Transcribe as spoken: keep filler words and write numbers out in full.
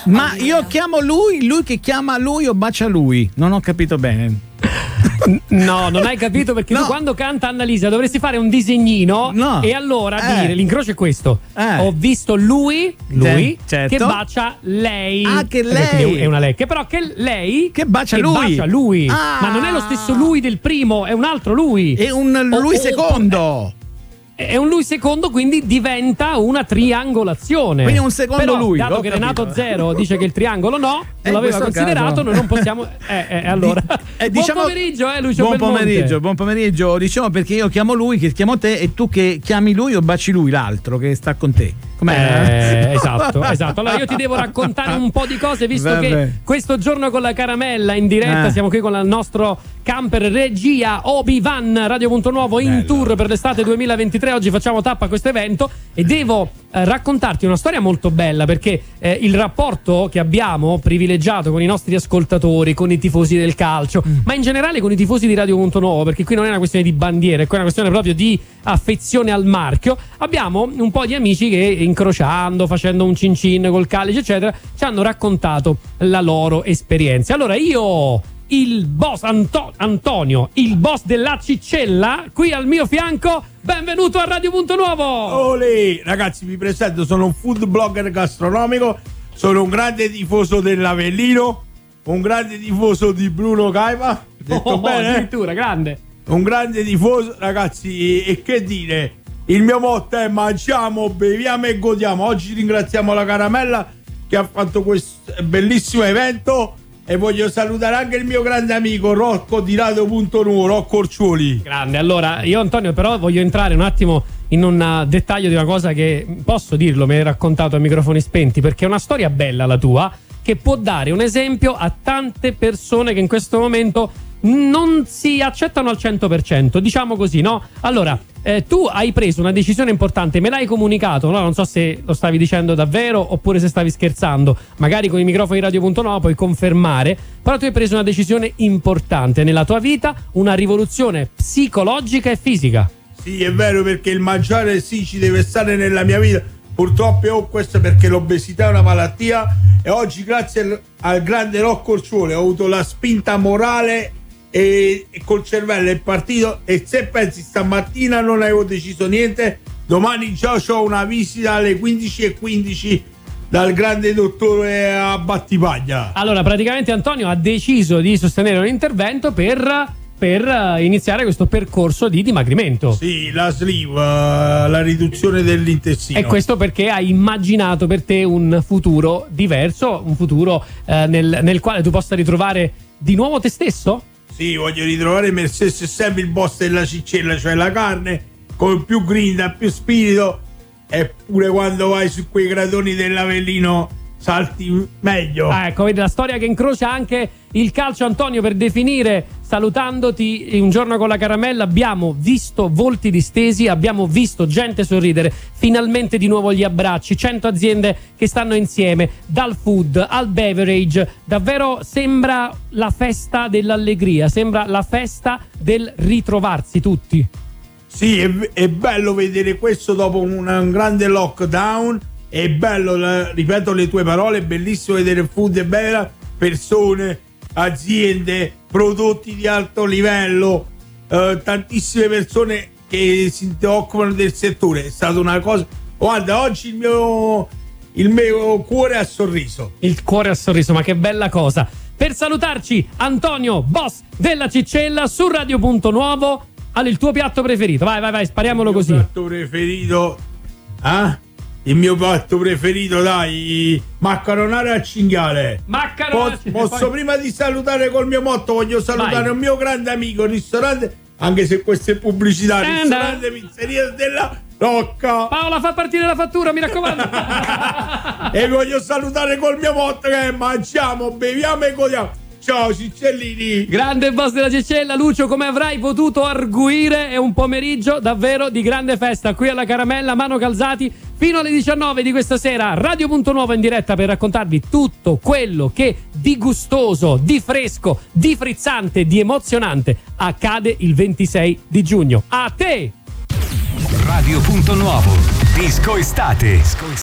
Ma io chiamo lui, lui che chiama lui o bacia lui? Non ho capito bene. No, non hai capito, perché no. tu quando canta Annalisa dovresti fare un disegnino no. e allora eh. dire, l'incrocio è questo. Eh. Ho visto lui, lui certo. che bacia lei. Ah, che lei è una lei, che però che lei che bacia che lui. Bacia lui. Ah. Ma non è lo stesso lui del primo, è un altro lui. È un lui o, secondo. O, è un lui secondo, quindi diventa una triangolazione. Quindi un secondo però, lui. dato che capito. Renato Zero dice che il triangolo no, non Eh, l'aveva considerato, caso. noi non possiamo. Eh, eh, allora. Eh, diciamo, buon pomeriggio, eh, Lucio Buon Belmonte. pomeriggio, buon pomeriggio. Diciamo perché io chiamo lui, che chiamo te, e tu che chiami lui o baci lui, l'altro che sta con te. Com'è? Eh, esatto, esatto. Allora io ti devo raccontare un po' di cose, visto Vabbè. che questo giorno con la caramella in diretta eh. siamo qui con il nostro camper regia Obi-Wan Radio Punto Nuovo in Bello. tour per l'estate duemilaventitré. Oggi facciamo tappa a questo evento e devo eh, raccontarti una storia molto bella, perché eh, il rapporto che abbiamo privilegiato con i nostri ascoltatori, con i tifosi del calcio, mm. ma in generale con i tifosi di Radio Punto Nuovo, perché qui non è una questione di bandiere, è una questione proprio di affezione al marchio. Abbiamo un po' di amici che, incrociando, facendo un cin cin col calice eccetera, ci hanno raccontato la loro esperienza. Allora io, il boss Anto- Antonio, il boss della Ciccella, qui al mio fianco, benvenuto a Radio Punto Nuovo. Olè, ragazzi, vi presento, sono un food blogger gastronomico, sono un grande tifoso dell'Avellino, un grande tifoso di Bruno Caipa, detto oh, bene? Addirittura, grande. Un grande tifoso, ragazzi, e che dire, il mio motto è mangiamo, beviamo e godiamo. Oggi ringraziamo la Caramella che ha fatto questo bellissimo evento e voglio salutare anche il mio grande amico Rocco di Radio Punto Nuovo, Rocco Orcioli. Grande. Allora io, Antonio, però voglio entrare un attimo in un dettaglio di una cosa che posso dirlo, mi hai raccontato a microfoni spenti, perché è una storia bella la tua, che può dare un esempio a tante persone che in questo momento non si accettano al cento per cento, diciamo così, no? Allora, eh, tu hai preso una decisione importante, me l'hai comunicato, no? Non so se lo stavi dicendo davvero oppure se stavi scherzando, magari con i microfoni di Radio Punto Nuovo puoi confermare, però tu hai preso una decisione importante nella tua vita, una rivoluzione psicologica e fisica. Sì, è vero, perché il mangiare sì ci deve stare nella mia vita. Purtroppo ho questo perché l'obesità è una malattia e oggi grazie al, al grande Rocco Orcioli ho avuto la spinta morale e, e col cervello è partito, e se pensi stamattina non avevo deciso niente, domani già ho una visita alle quindici e quindici dal grande dottore a Battipaglia. Allora praticamente Antonio ha deciso di sostenere un intervento per... per iniziare questo percorso di dimagrimento. Sì, la sleeve, la riduzione dell'intestino. E questo perché hai immaginato per te un futuro diverso, un futuro eh, nel, nel quale tu possa ritrovare di nuovo te stesso? Sì, voglio ritrovare me stesso e sempre il boss della Ciccella, cioè la carne con più grinta, più spirito, e pure quando vai su quei gradoni dell'Avellino salti meglio. Ah, ecco, vedi la storia che incrocia anche il calcio, Antonio, per definire, salutandoti un giorno con la caramella, abbiamo visto volti distesi, abbiamo visto gente sorridere, finalmente di nuovo gli abbracci, cento aziende che stanno insieme, dal food al beverage, davvero sembra la festa dell'allegria, sembra la festa del ritrovarsi tutti. Sì, è, è bello vedere questo dopo un, un grande lockdown. È bello, la, ripeto le tue parole, è bellissimo vedere food e beverage, persone, aziende, prodotti di alto livello, eh, tantissime persone che si occupano del settore. È stata una cosa, guarda, oggi il mio, il mio cuore ha sorriso. Il cuore ha sorriso, ma che bella cosa. Per salutarci, Antonio, boss della Ciccella, su Radio Punto Nuovo. Allora, il tuo piatto preferito, vai vai vai, spariamolo il così. Il piatto preferito, eh? Il mio piatto preferito, dai, maccaronare al cinghiale. Maccaronare. Posso, posso poi... prima di salutare col mio motto, voglio salutare Vai. un mio grande amico, ristorante, anche se questa è pubblicità, Anda. ristorante Pizzeria della Rocca. Paola, fa partire la fattura, mi raccomando. E voglio salutare col mio motto che è mangiamo, beviamo e godiamo. Ciao Ciccellini. Grande boss della Ciccella, Lucio, come avrai potuto arguire, è un pomeriggio davvero di grande festa qui alla Caramella, Mano Calzati, fino alle diciannove di questa sera. Radio Punto Nuovo in diretta per raccontarvi tutto quello che di gustoso, di fresco, di frizzante, di emozionante accade il ventisei di giugno. A te! Radio Punto Nuovo, Disco Estate.